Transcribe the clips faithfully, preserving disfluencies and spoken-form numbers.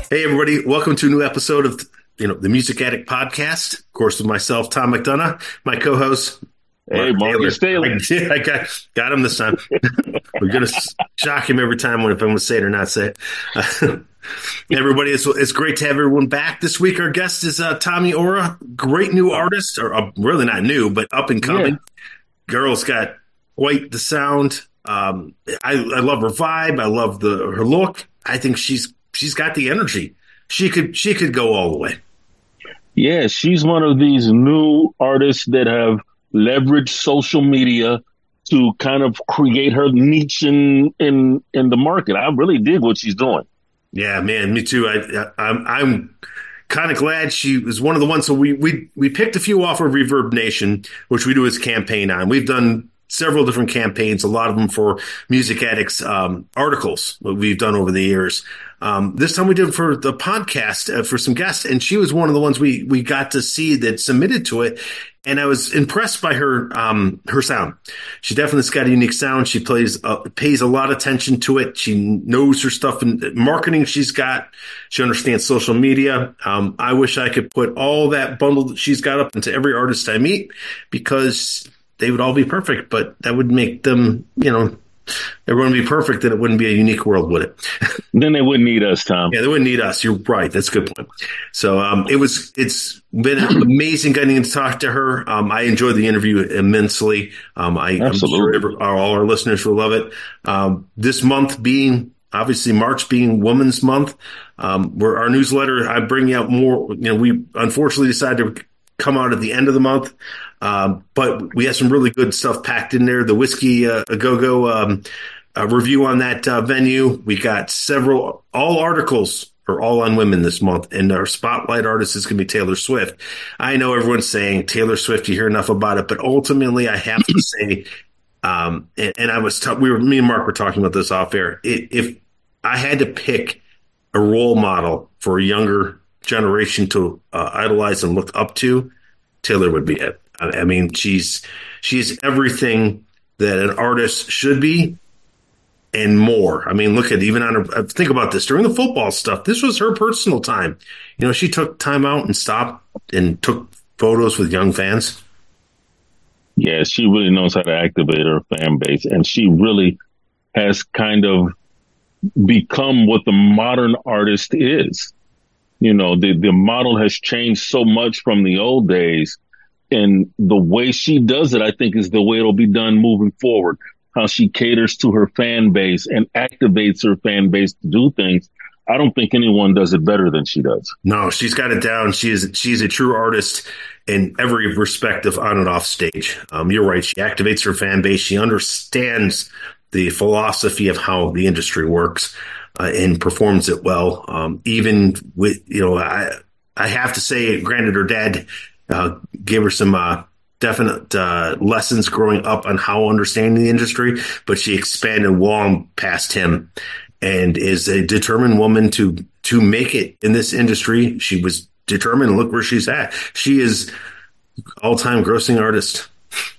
Hey, everybody. Welcome to a new episode of, you know, the Music Addict Podcast. Of course, with myself, Tom McDonough, my co-host, Hey, Marcus Taylor. I, I got, got him this time. We're going to shock him every time when if I'm going to say it or not say it. Uh, everybody, it's, it's great to have everyone back this week. Our guest is uh, Tommy Ora, great new artist, or uh, really not new, but up and coming. Yeah. Girl's got quite the sound. Um, I, I love her vibe. I love the her look. I think she's she's got the energy. She could she could go all the way. Yeah, she's one of these new artists that have leveraged social media to kind of create her niche in in, in the market. I really dig what she's doing. Yeah, man, me too. I, I I'm I'm kind of glad she was one of the ones. So we we we picked a few off of Reverb Nation, which we do his campaign on. We've done several different campaigns, a lot of them for Music Addicts um, articles that we've done over the years. Um, this time we did for the podcast uh, for some guests, and she was one of the ones we we got to see that submitted to it, and I was impressed by her um, her sound. She definitely's got a unique sound. She plays uh, pays a lot of attention to it. She knows her stuff in marketing. She's got she understands social media. Um, I wish I could put all that bundle that she's got up into every artist I meet, because they would all be perfect, but that would make them, you know, everyone would be perfect, and it wouldn't be a unique world, would it? Then they wouldn't need us, Tom. Yeah, they wouldn't need us. You're right. That's a good point. So um, it was, it's been amazing getting to talk to her. Um, I enjoyed the interview immensely. Um, I, Absolutely. I'm sure all our listeners will love it. Um, this month being, obviously March being Women's Month, um, where our newsletter, I bring out more, you know, we unfortunately decided to come out at the end of the month. Um, but we have some really good stuff packed in there. The Whiskey uh, A Go-Go um, uh, review on that uh, venue. We got several, all articles are all on women this month. And our spotlight artist is going to be Taylor Swift. I know everyone's saying Taylor Swift, you hear enough about it, but ultimately I have to say, um, and, and I was, t- we were, me and Mark were talking about this off air. It, if I had to pick a role model for a younger generation to uh, idolize and look up to, Taylor would be it. I mean, she's she's everything that an artist should be and more. I mean, look at even on her. Think about this during the football stuff. This was her personal time. You know, she took time out and stopped and took photos with young fans. Yeah, she really knows how to activate her fan base, and she really has kind of become what the modern artist is. You know, the the model has changed so much from the old days. And the way she does it, I think, is the way it'll be done moving forward. How she caters to her fan base and activates her fan base to do things. I don't think anyone does it better than she does. No, she's got it down. She is she's a true artist in every respect of on and off stage. Um, you're right. She activates her fan base. She understands the philosophy of how the industry works uh, and performs it well. Um, even with, you know, I I have to say, granted, her dad Uh, gave her some uh, definite uh, lessons growing up on how understanding the industry, but she expanded long past him and is a determined woman to to make it in this industry. She was determined. Look where she's at. She is all-time grossing artist.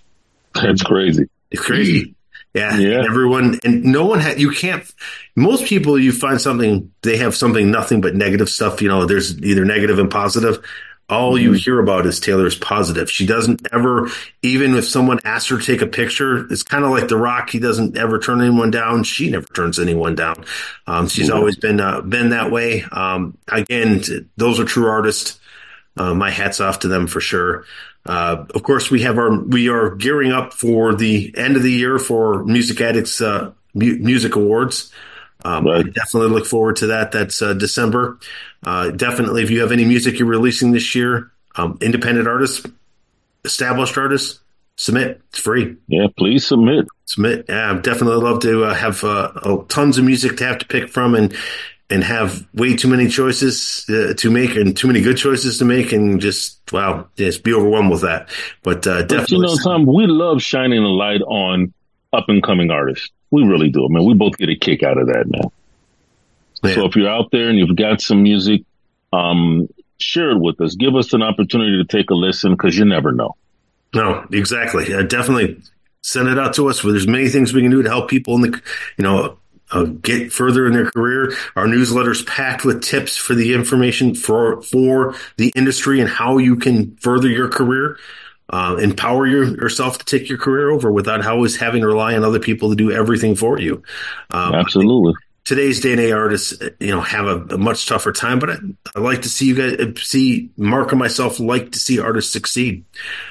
That's crazy. It's crazy. Yeah. Yeah. And everyone, and no one had, you can't, most people, you find something, they have something, nothing but negative stuff. You know, there's either negative and positive. All you hear about is Taylor's positive. She doesn't ever, even if someone asks her to take a picture, it's kind of like The Rock. He doesn't ever turn anyone down. She never turns anyone down. Um, she's yeah. always been uh, been that way. Um, again, those are true artists. Uh, my hat's off to them for sure. Uh, of course, we have our we are gearing up for the end of the year for Music Addicts uh, mu- Music Awards. Um, right. I definitely look forward to that. That's uh, December. Uh, definitely, if you have any music you're releasing this year, um, independent artists, established artists, submit. It's free. Yeah, please submit. Submit. Yeah, I'd definitely love to uh, have uh, uh, tons of music to have to pick from and and have way too many choices uh, to make and too many good choices to make and just, wow, just be overwhelmed with that. But uh, definitely. But you know, Tom, we love shining a light on up-and-coming artists. We really do. I mean, we both get a kick out of that, man. Yeah. So if you're out there and you've got some music, um, share it with us. Give us an opportunity to take a listen, because you never know. No, exactly. Uh, definitely send it out to us. There's many things we can do to help people in the, you know, uh, get further in their career. Our newsletter's packed with tips for the information for for the industry and how you can further your career, uh, empower your, yourself to take your career over without always having to rely on other people to do everything for you. Um, Absolutely. Today's day and age artists, you know, have a, a much tougher time, but I, I like to see you guys see Mark and myself like to see artists succeed.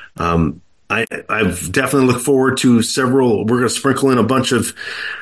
Um, I, I've definitely looked forward to several. We're going to sprinkle in a bunch of.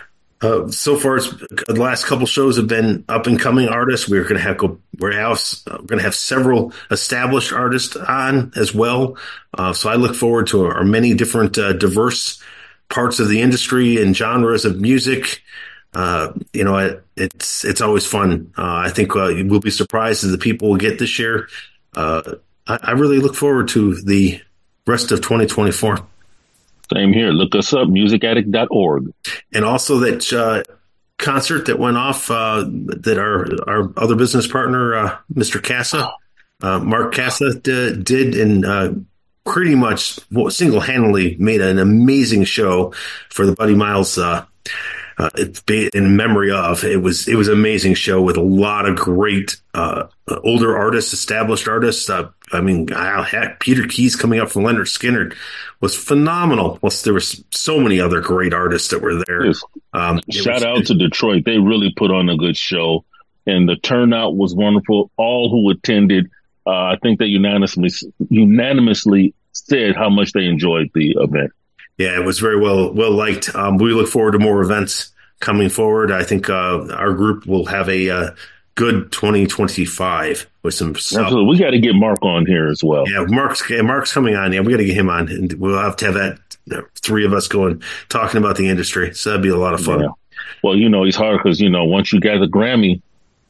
Uh, so far, it's, the last couple shows have been up and coming artists. We're going to have go. We're, house, uh, we're going to have several established artists on as well. Uh, so I look forward to our many different uh, diverse parts of the industry and genres of music. Uh, you know, it, it's it's always fun. Uh, I think uh, we'll be surprised as the people will get this year. Uh, I, I really look forward to the rest of twenty twenty-four. Same here. Look us up, music addict dot org. And also that uh, concert that went off uh, that our our other business partner, uh, Mister Casa, uh, Mark Casa, d- did and uh, pretty much single-handedly made an amazing show for the Buddy Miles uh Uh, it's in memory of. It was it was an amazing show with a lot of great uh, older artists, established artists. Uh, I mean, heck, Peter Keys coming up from Leonard Skinner was phenomenal. Plus, there were so many other great artists that were there. Yes. Um, Shout was, out to Detroit. They really put on a good show, and the turnout was wonderful. All who attended, uh, I think they unanimously unanimously said how much they enjoyed the event. Yeah, it was very well well liked. Um, we look forward to more events coming forward. I think uh, our group will have a uh, good twenty twenty-five with some stuff. Absolutely. We got to get Mark on here as well. Yeah, Mark's Mark's coming on. Yeah, we got to get him on, and we'll have to have that uh, three of us going talking about the industry. So that'd be a lot of fun. Yeah. Well, you know, it's hard because you know once you get the Grammy.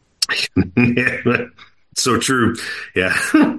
Yeah, so true. Yeah.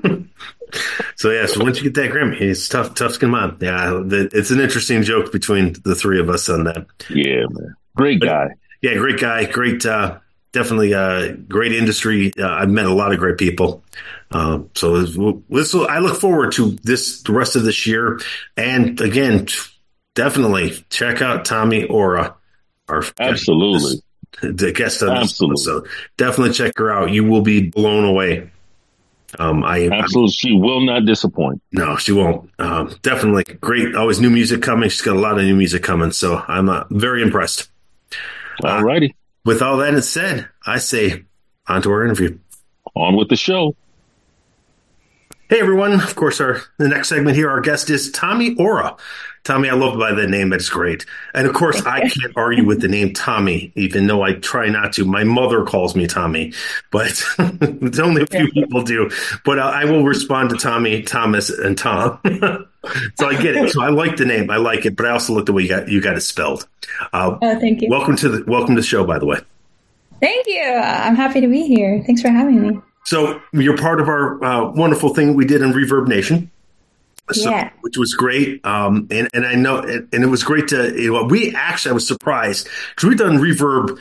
So yeah, so once you get that Grammy, it's tough, tough to come on. Yeah, the, it's an interesting joke between the three of us on that. Yeah, man, great guy. But, yeah, great guy, great, uh, definitely, uh, great industry. Uh, I've met a lot of great people. Uh, so this, will, I look forward to this the rest of this year, and again, definitely check out Tommy Ora, our absolutely guest, the guest of this episode. Definitely check her out. You will be blown away. Um, I absolutely, she will not disappoint. No, she won't. Um, definitely great. Always new music coming. She's got a lot of new music coming, so I'm uh, very impressed. All righty. Uh, with all that said, I say on to our interview. On with the show. Hey everyone! Of course, our the next segment here, our guest is Tommy Ora. Tommy, I love by that name. That's great. And of course, I can't argue with the name Tommy, even though I try not to. My mother calls me Tommy, but it's only a few people do. But uh, I will respond to Tommy, Thomas, and Tom. So I get it. So I like the name. I like it, but I also like the way you got you got it spelled. Uh, oh, thank you. Welcome to the welcome to the show, by the way. Thank you. I'm happy to be here. Thanks for having me. So you're part of our uh, wonderful thing we did in Reverb Nation. So, yeah. Which was great. Um, and, and I know, and it was great to, you know, we actually, I was surprised because we've done Reverb.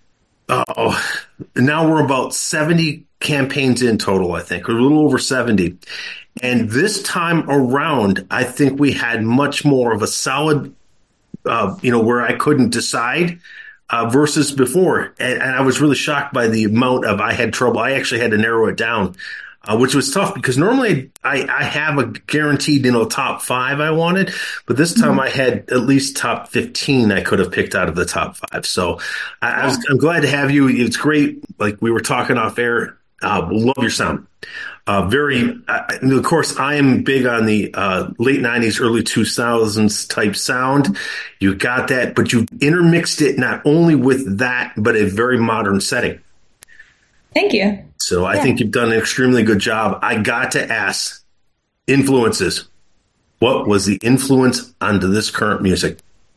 Oh, now we're about seventy campaigns in total, I think, or a little over seventy. And this time around, I think we had much more of a solid, uh, you know, where I couldn't decide. Uh, versus before. And, and I was really shocked by the amount of, I had trouble. I actually had to narrow it down, uh, which was tough because normally I, I have a guaranteed, you know, top five I wanted, but this time mm-hmm. I had at least top fifteen I could have picked out of the top five. So I, I was, I'm glad to have you. It's great. Like we were talking off air. Uh, love your sound. Uh, very, uh, of course, I am big on the uh, late nineties, early two thousands type sound. You got that, but you intermixed it not only with that, but a very modern setting. Thank you. So I yeah. think you've done an extremely good job. I got to ask influences. What was the influence onto this current music?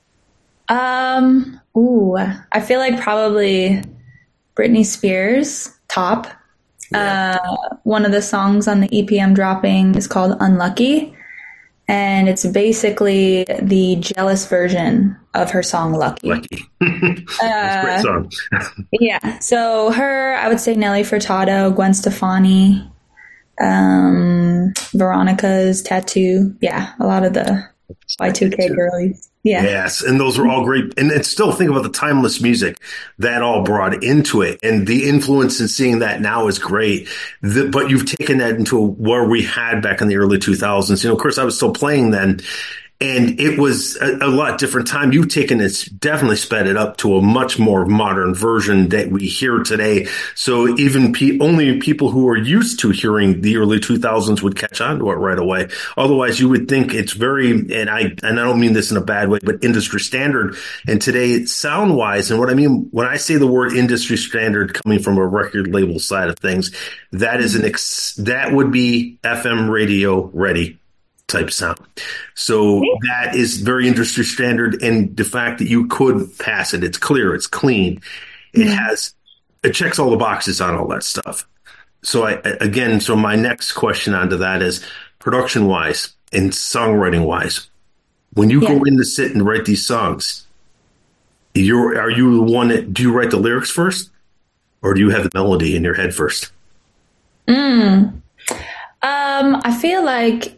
Um, ooh, I feel like probably Britney Spears, top. Yeah. Uh, one of the songs on the E P I'm dropping is called Unlucky, and it's basically the jealous version of her song Lucky. Lucky. That's a great song. Yeah. So her, I would say Nelly Furtado, Gwen Stefani, um, Veronica's Tattoo. Yeah, a lot of the Y two K girlies. Yeah. Yes, and those were all great. And, and still think about the timeless music that all brought into it. And the influence in seeing that now is great. The, but you've taken that into where we had back in the early two thousands. You know, of course, I was still playing then. And it was a, a lot different time. You've taken it, definitely sped it up to a much more modern version that we hear today. So even pe- only people who are used to hearing the early two thousands would catch on to it right away. Otherwise, you would think it's very, and I and I don't mean this in a bad way, but industry standard. And today, sound wise, and what I mean when I say the word industry standard, coming from a record label side of things, that is an ex- that would be F M radio ready type sound. So that is very industry standard. And the fact that you could pass it, it's clear, it's clean. It mm-hmm. has, it checks all the boxes on all that stuff. So I, again, so my next question onto that is production wise and songwriting wise, when you yeah. go in to sit and write these songs, you're, are you the one that, do you write the lyrics first or do you have the melody in your head first? Mm. Um, I feel like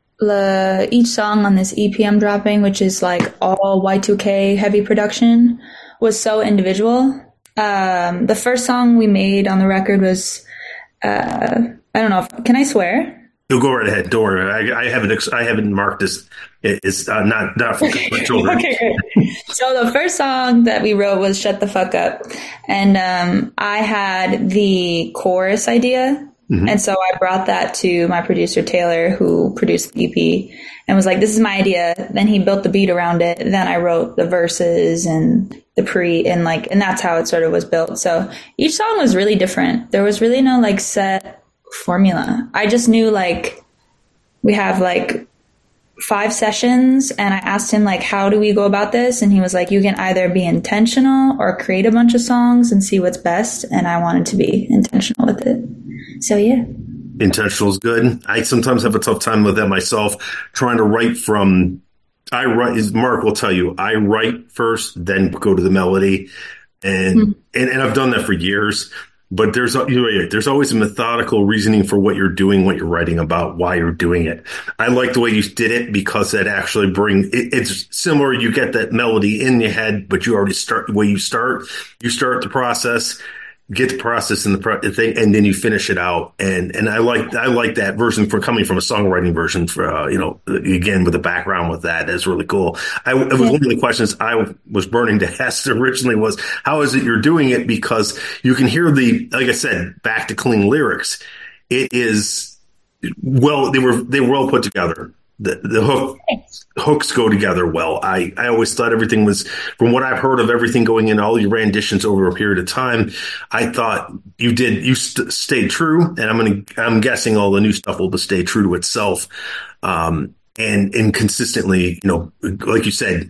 The, each song on this E P M dropping, which is like all Y two K heavy production, was so individual. Um, the first song we made on the record was, uh, I don't know, if, can I swear? You'll go right ahead. Don't worry. I, I haven't, I haven't marked this. It's uh, not, not for children. Okay, great. So the first song that we wrote was Shut the Fuck Up. And, um, I had the chorus idea. Mm-hmm. And so I brought that to my producer, Taylor, who produced the E P, and was like, this is my idea. Then he built the beat around it. Then I wrote the verses and the pre and like, and that's how it sort of was built. So each song was really different. There was really no like set formula. I just knew like we have like five sessions, and I asked him like, how do we go about this? And he was like, you can either be intentional or create a bunch of songs and see what's best. And I wanted to be intentional with it. So, yeah. Intentional is good. I sometimes have a tough time with that myself, trying to write from, I write, Mark will tell you, I write first, then go to the melody. And, mm-hmm. and, and I've done that for years, but there's, you're right, there's always a methodical reasoning for what you're doing, what you're writing about, why you're doing it. I like the way you did it because that actually bring, it, it's similar. You get that melody in your head, but you already start the way you start, you start the process. Get the process and the pro- thing, and then you finish it out. And and I like I like that version for coming from a songwriting version. For uh, you know, again with a background with that, that's really cool. I it was yeah. one of the questions I was burning to ask originally was, how is it you're doing it? Because you can hear the, like I said, back to clean lyrics. It is well, they were they were well put together. The the hook hooks go together well. I, I always thought everything was, from what I've heard of everything going in all your renditions over a period of time, I thought you did you st- stayed true, and I'm gonna I'm guessing all the new stuff will stay true to itself, um, and and consistently, you know, like you said,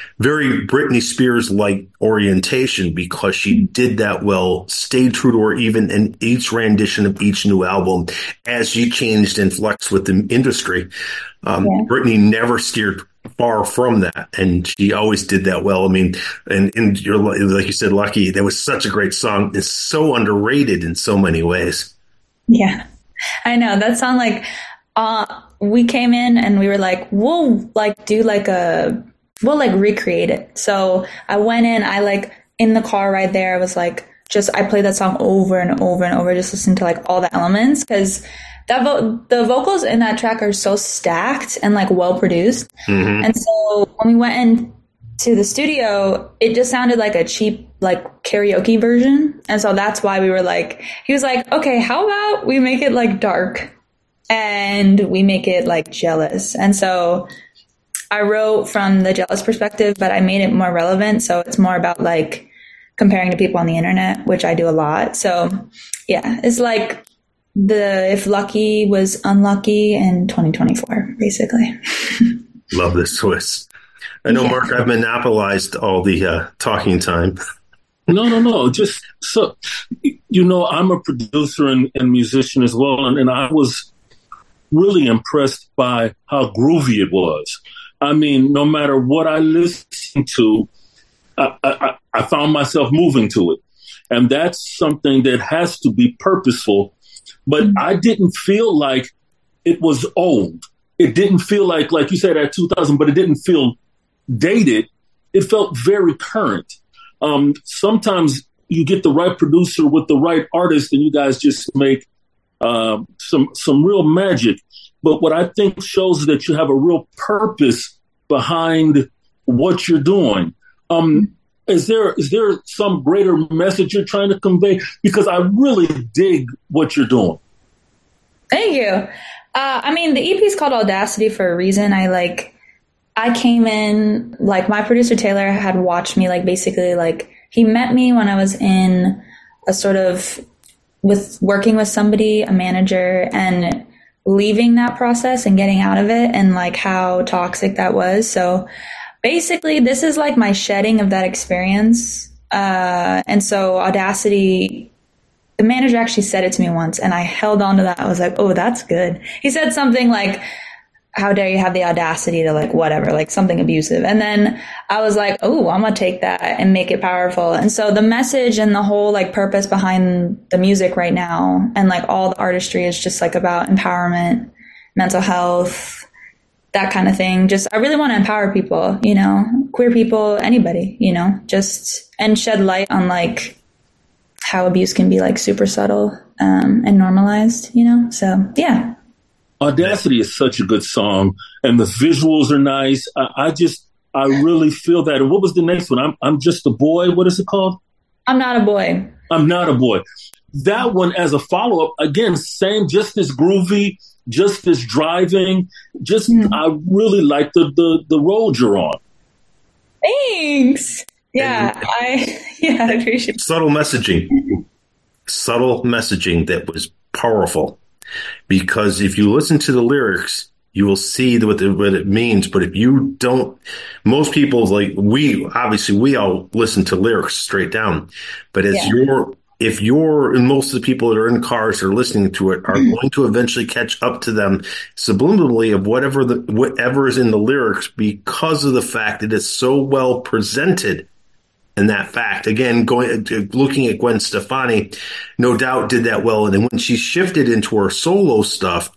very Britney Spears like orientation, because she did that well, stayed true to her even in each rendition of each new album as she changed and flexed with the industry. Um, yeah. Britney never steered far from that, and she always did that well. I mean, and, and you're like you said, Lucky, that was such a great song. It's so underrated in so many ways. Yeah, I know that song. Like, uh, we came in and we were like, we'll like do like a. We'll like recreate it. So I went in, I like in the car right there, I was like, just, I played that song over and over and over, just listen to like all the elements. Cause that vo- the vocals in that track are so stacked and like well produced. Mm-hmm. And so when we went into the studio, it just sounded like a cheap, like karaoke version. And so that's why we were like, he was like, okay, how about we make it like dark and we make it like jealous. And so I wrote from the jealous perspective, but I made it more relevant. So it's more about like comparing to people on the internet, which I do a lot. So yeah, it's like the, if Lucky was unlucky in twenty twenty-four, basically. Love this twist. I know, yeah. Mark, I've monopolized all the uh, talking time. No, no, no. Just so, you know, I'm a producer and, and musician as well. And, and I was really impressed by how groovy it was. I mean, no matter what I listened to, I, I, I found myself moving to it. And that's something that has to be purposeful. But mm-hmm. I didn't feel like it was old. it didn't feel like, like you said, at two thousand, but it didn't feel dated. It felt very current. Um, sometimes you get the right producer with the right artist and you guys just make uh, some some real magic. But what I think shows that you have a real purpose behind what you're doing. Um, is there is there some greater message you're trying to convey? Because I really dig what you're doing. Thank you. Uh, I mean, the E P is called Audacity for a reason. I like, I came in, like my producer Taylor had watched me, like basically like he met me when I was in a sort of with working with somebody, a manager, and leaving that process and getting out of it and like how toxic that was. So basically this is like my shedding of that experience. Uh, and so Audacity, the manager actually said it to me once and I held on to that. I was like, oh, that's good. He said something like, how dare you have the audacity to like whatever, like something abusive. And then I was like, oh, I'm going to take that and make it powerful. And so the message and the whole like purpose behind the music right now and like all the artistry is just like about empowerment, mental health, that kind of thing. Just, I really want to empower people, you know, queer people, anybody, you know, just, and shed light on like how abuse can be like super subtle um, and normalized, you know? So yeah. Audacity is such a good song, and the visuals are nice. I, I just, I really feel that. And what was the next one? I'm, I'm just a boy. What is it called? I'm not a boy. I'm not a boy. That one, as a follow up, again, same, just as groovy, just as driving. Just, mm. I really like the the the road you're on. Thanks. Yeah, and, I yeah, I appreciate it. Subtle messaging, subtle messaging that was powerful. Because if you listen to the lyrics, you will see what, the, what it means. But if you don't, most people, like we, obviously we all listen to lyrics straight down. But as yeah. you're, if you're, and most of the people that are in cars or listening to it are mm-hmm. going to eventually catch up to them subliminally of whatever the, whatever is in the lyrics because of the fact that it's so well presented. And that fact, again, going looking at Gwen Stefani, no doubt did that well. And then when she shifted into her solo stuff,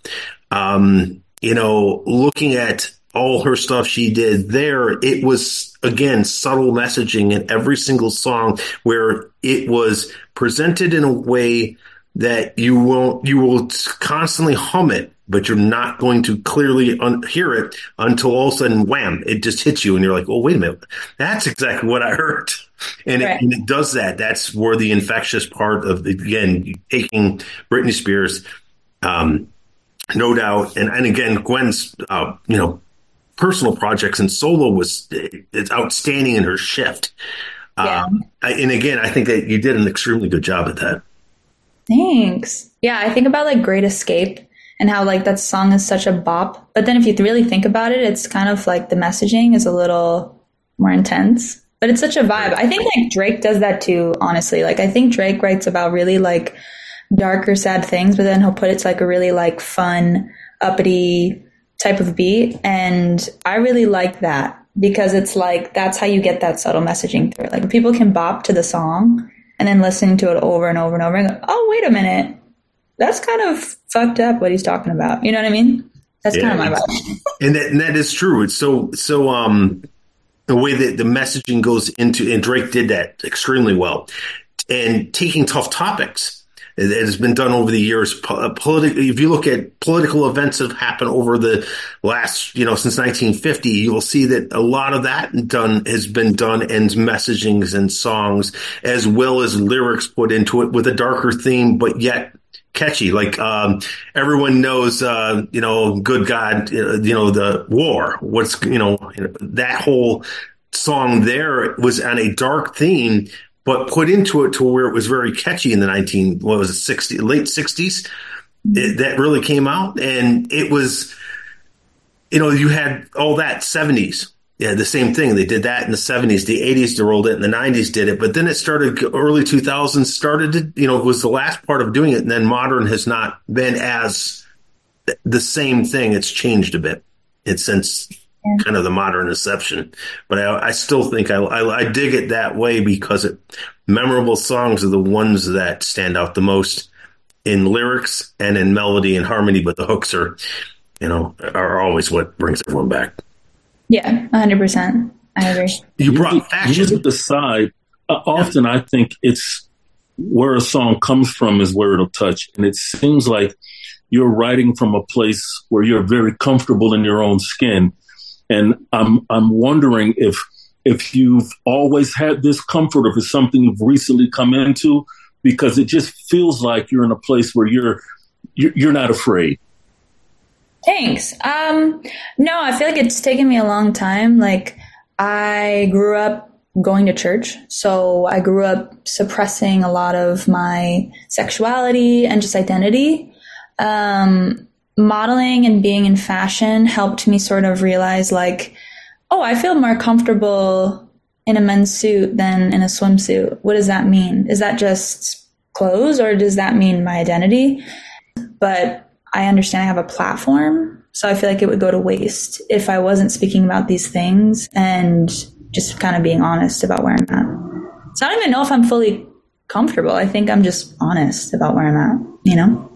um, you know, looking at all her stuff she did there, it was, again, subtle messaging in every single song where it was presented in a way that you won't, you will constantly hum it, but you're not going to clearly un- hear it until all of a sudden, wham, it just hits you. And you're like, oh, wait a minute. That's exactly what I heard. And, right. it, and it does that. That's where the infectious part of, again, taking Britney Spears, um, no doubt. And, and again, Gwen's, uh, you know, personal projects and solo was it's outstanding in her shift. Yeah. Um, I, and again, I think that you did an extremely good job at that. Thanks. Yeah, I think about like Great Escape and how like that song is such a bop. But then if you really think about it, it's kind of like the messaging is a little more intense. But it's such a vibe. I think like Drake does that too, honestly. Like I think Drake writes about really like darker, sad things, but then he'll put it to like a really like fun, uppity type of beat. And I really like that because it's like that's how you get that subtle messaging through it. Like people can bop to the song and then listening to it over and over and over and go, oh, wait a minute. That's kind of fucked up what he's talking about. You know what I mean? That's yeah, kind of my vibe. And that, and that is true. It's so, so, um, the way that the messaging goes into, and Drake did that extremely well, and taking tough topics. It has been done over the years. Politi- if you look at political events that have happened over the last, you know, since nineteen fifty, you will see that a lot of that done has been done in messagings and songs, as well as lyrics put into it with a darker theme, but yet catchy. Like, um, everyone knows, uh, you know, good God, you know, the war, what's, you know, that whole song there was on a dark theme, but put into it to where it was very catchy in the nineteen, what was it, sixty, late sixties. It, that really came out, and it was, you know, you had all that seventies. Yeah, the same thing. They did that in the seventies, the eighties, they rolled it, and the nineties did it. But then it started, early two thousands started to, you know, it was the last part of doing it. And then modern has not been as the same thing. It's changed a bit. It's since yeah. kind of the modern inception. But I, I still think I, I, I dig it that way because it, memorable songs are the ones that stand out the most in lyrics and in melody and harmony. But the hooks are you know, are always what brings everyone back. Yeah, one hundred percent. I agree. You brought music, fashion. Music aside, uh, often I think it's where a song comes from is where it'll touch. And it seems like you're writing from a place where you're very comfortable in your own skin. And I'm I'm wondering if if you've always had this comfort, or if it's something you've recently come into, because it just feels like you're in a place where you're you're, you're not afraid. Thanks. Um, no, I feel like it's taken me a long time. Like, I grew up going to church, so I grew up suppressing a lot of my sexuality and just identity. Um, modeling and being in fashion helped me sort of realize, like, oh, I feel more comfortable in a men's suit than in a swimsuit. What does that mean? Is that just clothes, or does that mean my identity? But I understand I have a platform, so I feel like it would go to waste if I wasn't speaking about these things and just kind of being honest about where I'm at. So I don't even know if I'm fully comfortable. I think I'm just honest about where I'm at, you know?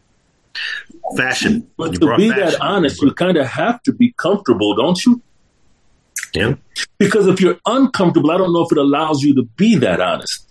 Fashion. But You to brought be fashion. that honest, you kind of have to be comfortable, don't you? Yeah. Because if you're uncomfortable, I don't know if it allows you to be that honest.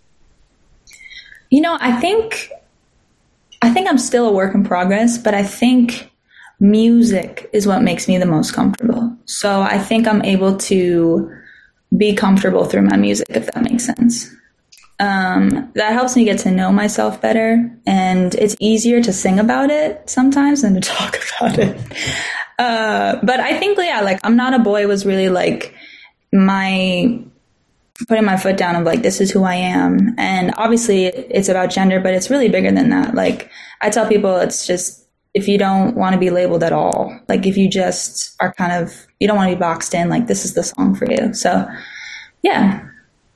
You know, I think I think I'm still a work in progress, but I think music is what makes me the most comfortable. So I think I'm able to be comfortable through my music, if that makes sense. Um, that helps me get to know myself better, and it's easier to sing about it sometimes than to talk about it. Uh, but I think, yeah, like, I'm Not a Boy was really like my putting my foot down of like, this is who I am. And obviously it's about gender, but it's really bigger than that. Like, I tell people, it's just, if you don't want to be labeled at all, like, if you just are kind of, you don't want to be boxed in, like, this is the song for you. So yeah.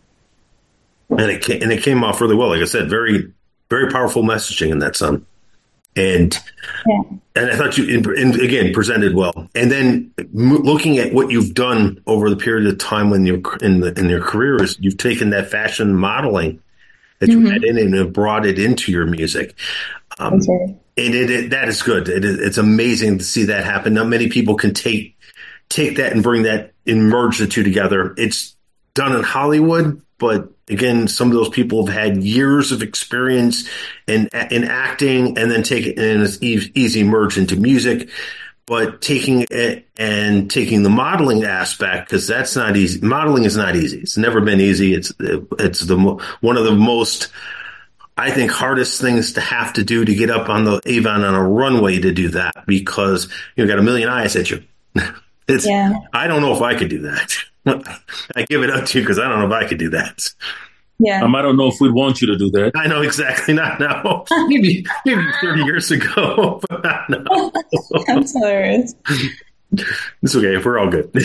And it came, and it came off really well. Like I said, very, very powerful messaging in that song. And Yeah. and I thought you, and again, presented well. And then m- looking at what you've done over the period of time when you're in the, in your career, is you've taken that fashion modeling that you Mhm. had in and have brought it into your music. Um, Okay. and it, it, that is good. It is, it's amazing to see that happen. Not many people can take take that and bring that and merge the two together. It's done in Hollywood, but again, some of those people have had years of experience in in acting, and then take it and it's e- easy merge into music. But taking it and taking the modeling aspect, because that's not easy. Modeling is not easy. It's never been easy. It's it's the mo- one of the most, I think, hardest things to have to do to get up on the Avon on a runway to do that, because you've got a million eyes at you. It's, Yeah. I don't know if I could do that. I give it up to you because I don't know if I could do that. Yeah. Um, I don't know if we'd want you to do that. I know exactly. Not now. Maybe maybe thirty years ago, but not now. That's hilarious. It's okay. We're all good.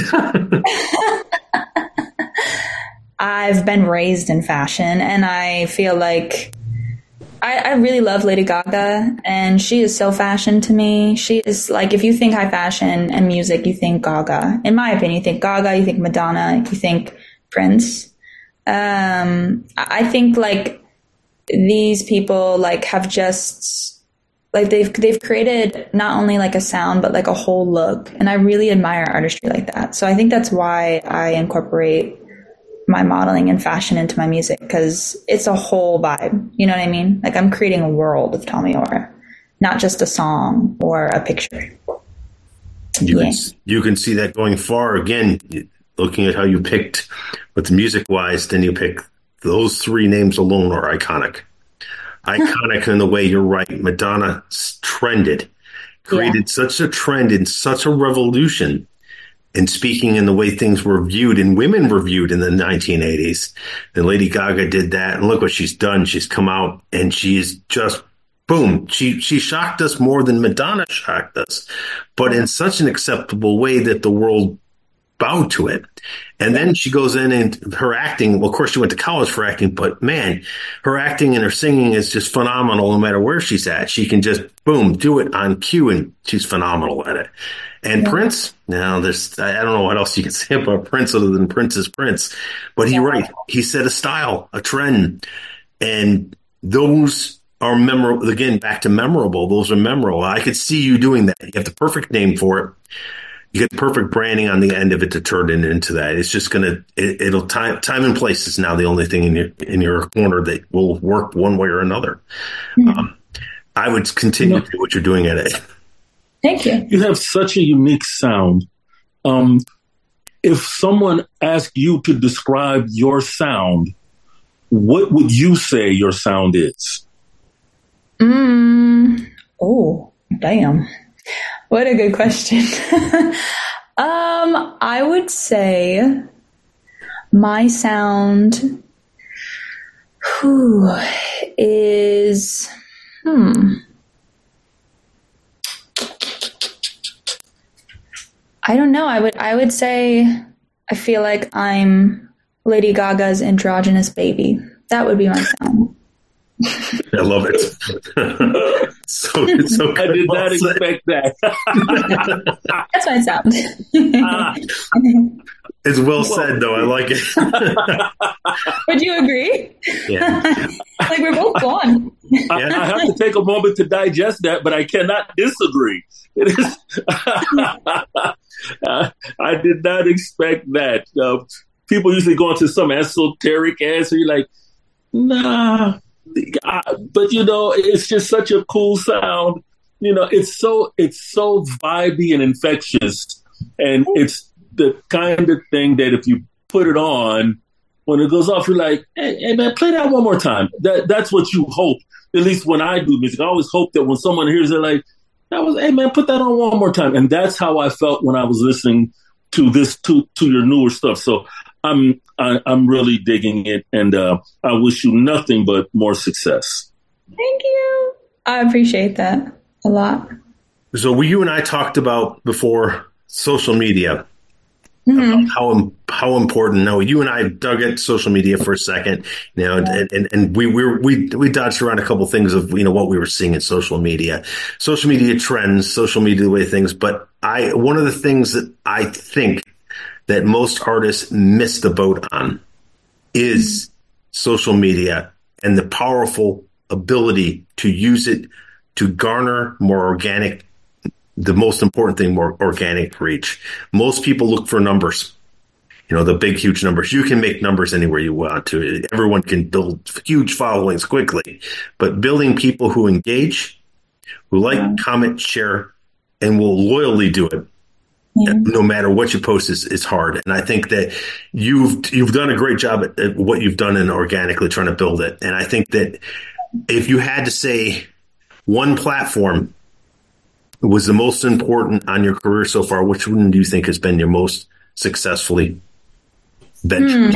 I've been raised in fashion, and I feel like I, I really love Lady Gaga, and she is so fashion to me. She is like, if you think high fashion and music, you think Gaga. In my opinion, you think Gaga, you think Madonna, you think Prince. Um, I think like these people like have just like they've they've created not only like a sound but like a whole look, and I really admire artistry like that. So I think that's why I incorporate my modeling and fashion into my music, because it's a whole vibe. You know what I mean? Like, I'm creating a world of Tommy Ora, not just a song or a picture. You Yeah. can you can see that going far. Again, looking at how you picked with the music wise, then you pick those three names alone are iconic. Iconic in the way, you're right. Madonna trended, created such a trend and such a revolution in speaking in the way things were viewed and women were viewed in the nineteen eighties. And Lady Gaga did that. And look what she's done. She's come out and she's just, boom. She, she shocked us more than Madonna shocked us, but in such an acceptable way that the world bowed to it. And then she goes in and her acting, well, of course she went to college for acting, but man, her acting and her singing is just phenomenal no matter where she's at. She can just, boom, do it on cue, and she's phenomenal at it. And yeah. Prince, now there's, I don't know what else you can say about Prince other than Prince is Prince, but he's yeah. right. He set a style, a trend, and those are memorable. Again, back to memorable. Those are memorable. I could see you doing that. You have the perfect name for it. You get the perfect branding on the end of it to turn it into that. It's just going to, it, it'll time, time and place is now the only thing in your, in your corner that will work one way or another. Mm-hmm. Um, I would continue to do what you're doing at it. Thank you. You have such a unique sound. Um, if someone asked you to describe your sound, what would you say your sound is? Mm, oh, damn. What a good question. um, I would say my sound whew, is, hmm. I don't know. I would, I would say I feel like I'm Lady Gaga's androgynous baby. That would be my sound. I love it. so, so I did not expect that. That's my sound. uh, it's well, well said, though. I like it. Would you agree? Yeah. Like we're both gone. I, yeah. I have to take a moment to digest that, but I cannot disagree. It is. uh, I did not expect that. Uh, people usually go into some esoteric answer. You're like, nah. I, but you know, it's just such a cool sound. You know, it's so it's so vibey and infectious, and it's the kind of thing that if you put it on, when it goes off, you're like, hey, hey man, play that one more time. That that's what you hope. At least when I do music, I always hope that when someone hears it, like, that was, hey man, put that on one more time. And that's how I felt when I was listening to this to to your newer stuff. So I'm I, I'm really digging it, and uh, I wish you nothing but more success. Thank you. I appreciate that a lot. So you and I talked about before social media, mm-hmm. how how important. No, you and I dug at social media for a second, you know, and and, and we we we we dodged around a couple of things of you know what we were seeing in social media, social media trends, social media the way things. But I one of the things that I think that most artists miss the boat on is social media and the powerful ability to use it to garner more organic, the most important thing, more organic reach. Most people look for numbers, you know, the big, huge numbers. You can make numbers anywhere you want to. Everyone can build huge followings quickly, but building people who engage, who like, yeah. comment, share, and will loyally do it, yeah. no matter what you post, is, is hard. And I think that you've you've done a great job at, at what you've done in organically trying to build it. And I think that if you had to say one platform was the most important on your career so far, which one do you think has been your most successfully ventured? Hmm.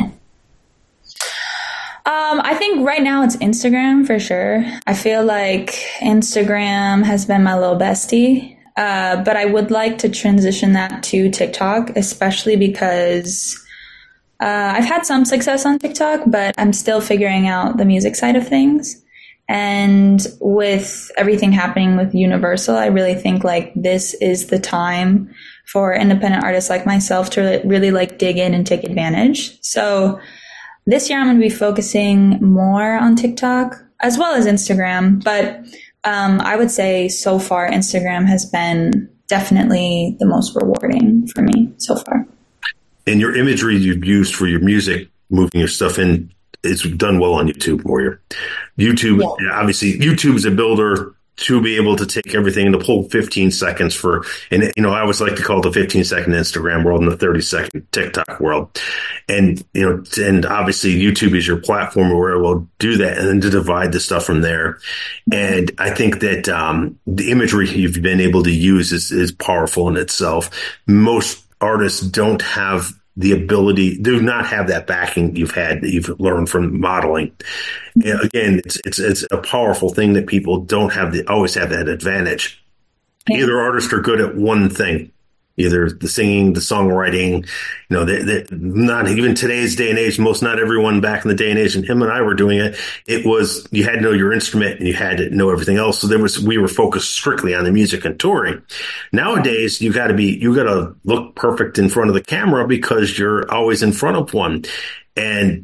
Um, I think right now it's Instagram for sure. I feel like Instagram has been my little bestie. Uh, but I would like to transition that to TikTok, especially because uh, I've had some success on TikTok, but I'm still figuring out the music side of things. And with everything happening with Universal, I really think like this is the time for independent artists like myself to really like dig in and take advantage. So this year I'm going to be focusing more on TikTok as well as Instagram, but Um, I would say so far, Instagram has been definitely the most rewarding for me so far. And your imagery you've used for your music, moving your stuff in, it's done well on YouTube, Warrior. YouTube, yeah. obviously, YouTube is a builder to be able to take everything and to pull fifteen seconds for, and you know, I always like to call it the fifteen second Instagram world and the thirty second TikTok world. And, you know, and obviously YouTube is your platform where it will do that and then to divide the stuff from there. And I think that, um, the imagery you've been able to use is, is powerful in itself. Most artists don't have the ability, do not have that backing you've had, that you've learned from modeling. And again, it's, it's, it's a powerful thing that people don't have the, always have that advantage. Yeah. Either artists are good at one thing, either the singing, the songwriting, you know, they, they, not even today's day and age, most, not everyone back in the day and age, and him and I were doing it. It was, you had to know your instrument and you had to know everything else. So there was, we were focused strictly on the music and touring. Nowadays, you gotta be, you gotta look perfect in front of the camera because you're always in front of one. And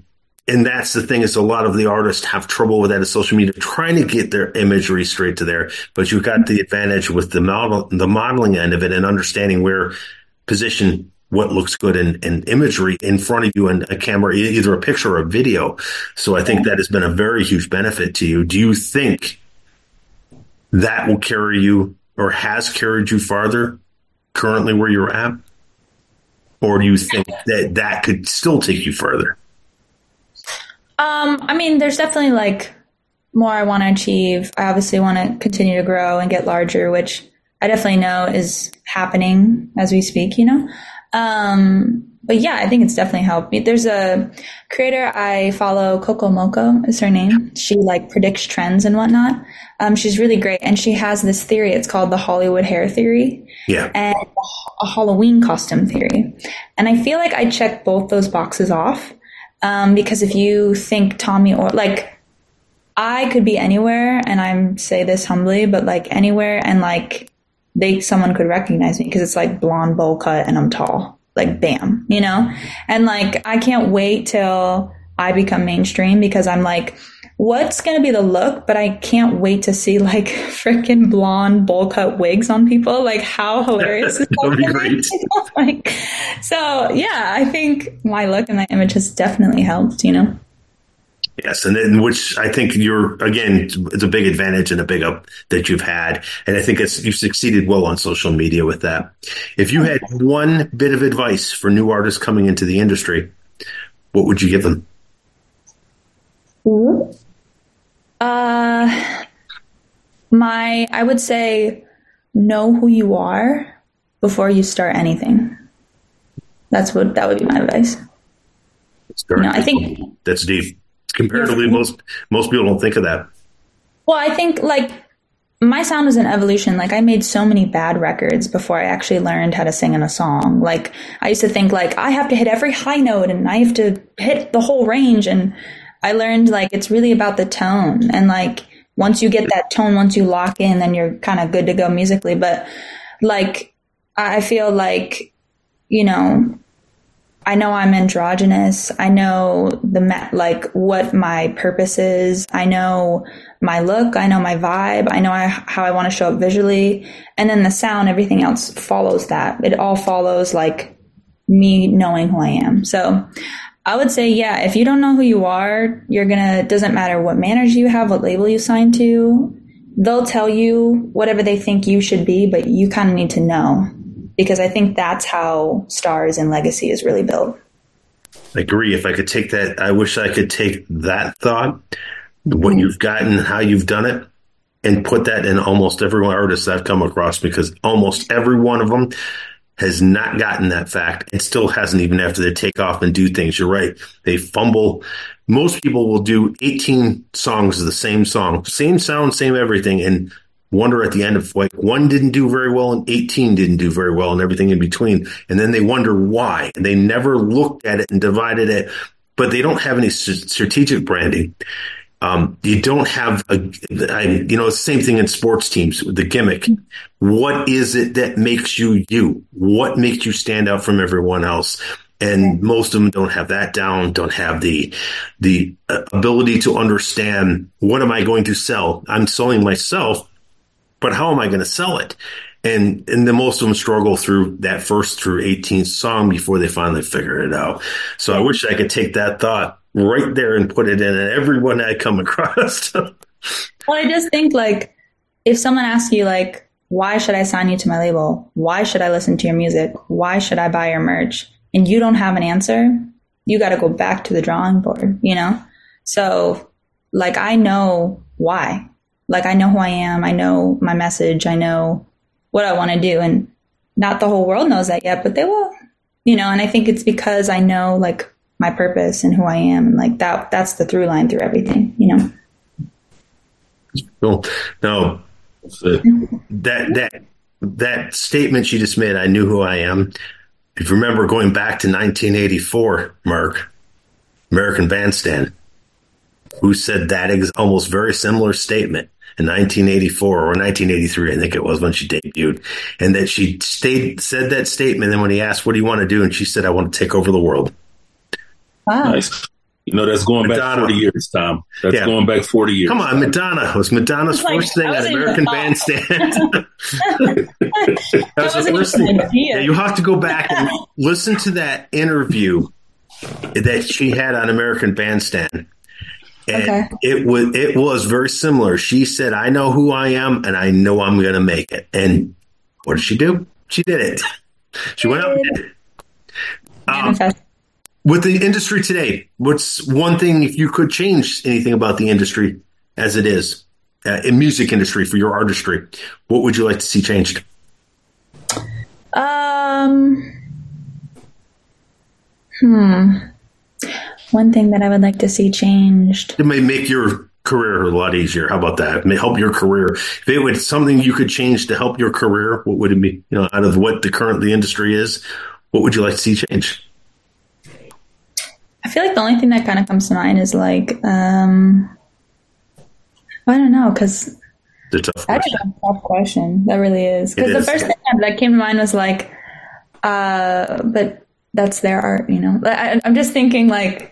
And that's the thing is a lot of the artists have trouble with that in social media, trying to get their imagery straight to there. But you've got the advantage with the model, the modeling end of it and understanding where position what looks good in, in imagery in front of you in a camera, either a picture or a video. So I think that has been a very huge benefit to you. Do you think that will carry you or has carried you farther currently where you're at? Or do you think that that could still take you further? Um, I mean, there's definitely like more I want to achieve. I obviously want to continue to grow and get larger, which I definitely know is happening as we speak, you know? Um, but yeah, I think it's definitely helped me. There's a creator I follow, Coco Moco is her name. She like predicts trends and whatnot. Um, she's really great. And she has this theory. It's called the Hollywood hair theory. Yeah. And a Halloween costume theory. And I feel like I check both those boxes off. Um, because if you think Tommy or like, I could be anywhere, and I'm say this humbly, but like anywhere, and like they someone could recognize me because it's like blonde bowl cut and I'm tall, like bam, you know. And like I can't wait till I become mainstream because I'm like, what's gonna be the look? But I can't wait to see like freaking blonde bowl cut wigs on people. Like how hilarious is that? Be great. Like, so yeah, I think my look and my image has definitely helped, you know. Yes, and then which I think you're again, it's a big advantage and a big up that you've had, and I think it's you've succeeded well on social media with that. If you had one bit of advice for new artists coming into the industry, what would you give them? Uh, my I would say know who you are before you start anything. That's what that would be my advice. You know, I think that's deep. Comparatively, most most people don't think of that. Well, I think like my sound was an evolution. Like I made so many bad records before I actually learned how to sing in a song. Like I used to think like I have to hit every high note and I have to hit the whole range. And I learned like it's really about the tone. And like once you get that tone, once you lock in, then you're kind of good to go musically. But like I feel like, you know, I know I'm androgynous. I know the like what my purpose is. I know my look. I know my vibe. I know I, how I want to show up visually. And then the sound, everything else follows that. It all follows like me knowing who I am. So I would say, yeah, if you don't know who you are, you're going to, it doesn't matter what manager you have, what label you sign to, they'll tell you whatever they think you should be, but you kind of need to know. Because I think that's how stars and legacy is really built. I agree. If I could take that, I wish I could take that thought, what mm-hmm. you've gotten, how you've done it, and put that in almost every artist I've come across, because almost every one of them has not gotten that fact. It still hasn't, even after they take off and do things. You're right. They fumble. Most people will do eighteen songs of the same song, same sound, same everything, and wonder at the end of like one didn't do very well and eighteen didn't do very well and everything in between. And then they wonder why. And they never looked at it and divided it, but they don't have any strategic branding. Um, you don't have a, I, you know, it's the same thing in sports teams, the gimmick. What is it that makes you you? What makes you stand out from everyone else? And most of them don't have that down, don't have the the ability to understand, what am I going to sell? I'm selling myself, but how am I going to sell it? And and then most of them struggle through that first through eighteenth song before they finally figure it out. So I wish I could take that thought right there and put it in everyone I come across. Well, I just think like if someone asks you like, why should I sign you to my label? Why should I listen to your music? Why should I buy your merch? And you don't have an answer, you got to go back to the drawing board, you know? So like, I know why. Like, I know who I am. I know my message. I know what I want to do. And not the whole world knows that yet, but they will, you know, and I think it's because I know like my purpose and who I am. And like that, that's the through line through everything, you know? Cool. No, that, that, that statement you just made, I knew who I am. If you remember going back to nineteen eighty-four, Mark, American Bandstand, who said that ex- almost very similar statement in nineteen eighty-four or nineteen eighty-three, I think it was when she debuted, and that she stayed, said that statement. And then when he asked, what do you want to do? And she said, I want to take over the world. Wow. Nice. know, that's going Madonna. back forty years, Tom. That's yeah. going back forty years. Come on, Tom. Madonna. It was Madonna's like, first thing on American Bandstand. that, that was the first thing. Yeah, you have to go back and listen to that interview that she had on American Bandstand. And okay. it was it was very similar. She said, I know who I am and I know I'm going to make it. And what did she do? She did it. She went out and did it. Um, with the industry today, what's one thing, if you could change anything about the industry as it is, uh, in music industry for your artistry, what would you like to see changed? Um, hmm. One thing that I would like to see changed. It may make your career a lot easier. How about that? It may help your career. If it was something you could change to help your career, what would it be? You know, out of what the current the industry is, what would you like to see change? I feel like the only thing that kind of comes to mind is like, um, I don't know, because that's a tough question. That really is. Because the first thing that came to mind was like, uh, but that's their art, you know. I, I'm just thinking like,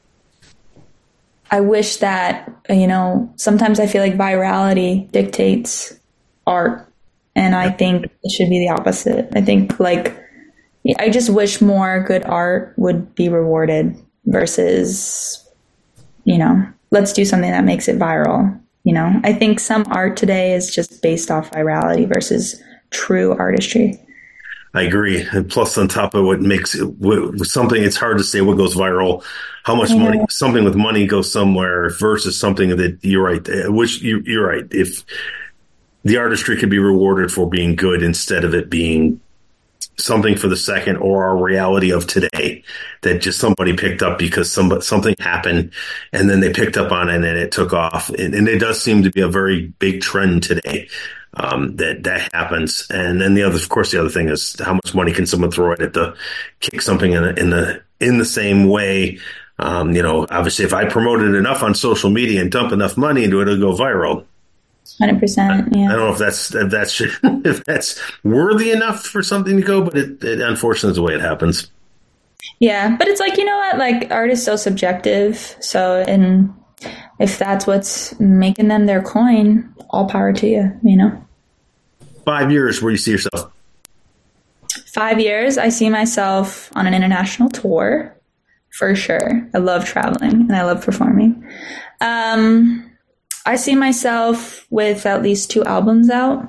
I wish that, you know, sometimes I feel like virality dictates art. And I think it should be the opposite. I think like, I just wish more good art would be rewarded versus, you know, let's do something that makes it viral. You know, I think some art today is just based off virality versus true artistry. I agree. And plus, on top of what makes it what, something, it's hard to say what goes viral, how much yeah. money, something with money goes somewhere versus something that you're right. Which you, you're right. If the artistry could be rewarded for being good instead of it being something for the second or our reality of today that just somebody picked up because somebody, something happened and then they picked up on it and it took off. And, and it does seem to be a very big trend today. Um, that, that happens. And then the other, of course, the other thing is how much money can someone throw at it to kick something in, in the, in the same way. Um, you know, obviously if I promote it enough on social media and dump enough money into it, it'll go viral. one hundred percent. Yeah. I don't know if that's, if that's, if that's worthy enough for something to go, but it, it unfortunately is the way it happens. Yeah. But it's like, you know what, like art is so subjective. So, and if that's what's making them their coin, all power to you, you know? Five years, where do you see yourself? Five years, I see myself on an international tour, for sure. I love traveling and I love performing. Um, I see myself with at least two albums out.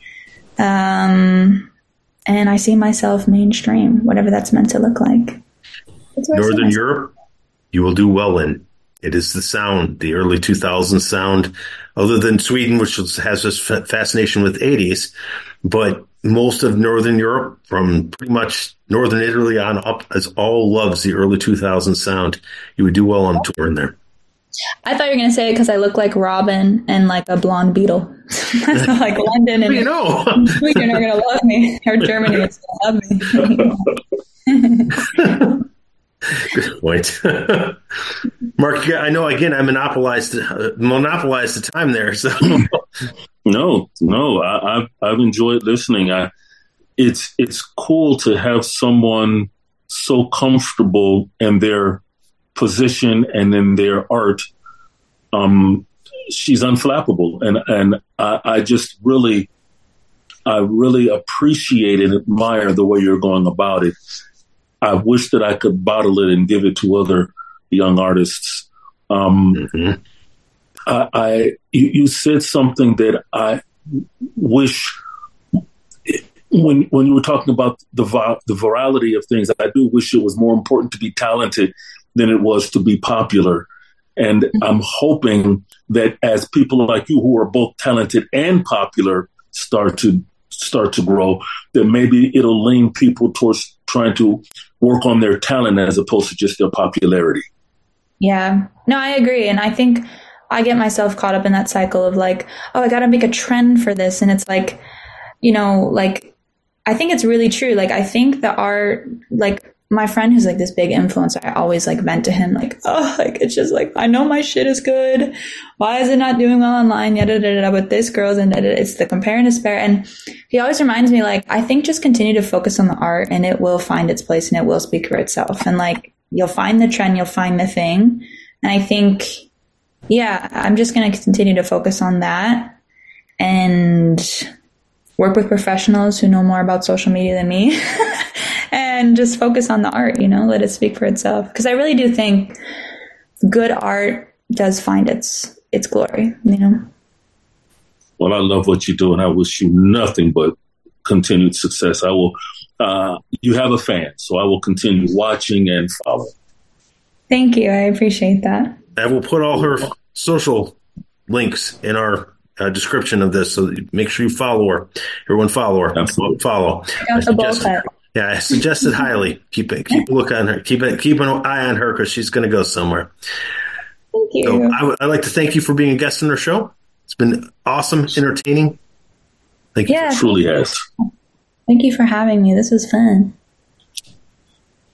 Um, and I see myself mainstream, whatever that's meant to look like. Northern Europe, you will do well in. It is the sound, the early two thousands sound, other than Sweden, which has this fascination with eighties. But most of Northern Europe, from pretty much Northern Italy on up, is all loves the early two thousands sound. You would do well on tour in there. I thought you were going to say it because I look like Robin and like a blonde beetle. Like London and you know. Sweden are going to love me. Or Germany is going to love me. Good point. Mark, I know, again, I monopolized, uh, monopolized the time there. So No, no, I, I've, I've enjoyed listening. I, it's, it's cool to have someone so comfortable in their position and in their art. Um, she's unflappable. And, and I, I just really, I really appreciate and admire the way you're going about it. I wish that I could bottle it and give it to other young artists. Um, mm-hmm. I, I you, you said something that I wish when when you were talking about the the virality of things. I do wish it was more important to be talented than it was to be popular. And mm-hmm. I'm hoping that as people like you who are both talented and popular start to start to grow, that maybe it'll lean people towards trying to work on their talent as opposed to just their popularity. Yeah, no, I agree. And I think I get myself caught up in that cycle of like, oh, I got to make a trend for this. And it's like, you know, like, I think it's really true. Like, I think the art, like my friend who's like this big influencer, I always like vent to him like, oh, like, it's just like, I know my shit is good. Why is it not doing well online? Yada, yada, yada, but this girl's and it's the compare and despair. And he always reminds me, like, I think just continue to focus on the art and it will find its place and it will speak for itself. And like, you'll find the trend, you'll find the thing, And I think, yeah, I'm just going to continue to focus on that and work with professionals who know more about social media than me and just focus on the art, you know, let it speak for itself. Because I really do think good art does find its its glory, you know. Well, I love what you do, and I wish you nothing but continued success. I will, uh, you have a fan, so I will continue watching and following. Thank you. I appreciate that. I will put all her social links in our uh, description of this, so make sure you follow her. Everyone follow her. Absolutely. Follow. I suggested, yeah, I suggested highly. Keep it, keep a look on her. Keep it, keep an eye on her because she's going to go somewhere. Thank you. So I w- I'd like to thank you for being a guest on our show. It's been awesome, entertaining. Thank you. Yeah, It truly has. Thank you for having me. This was fun.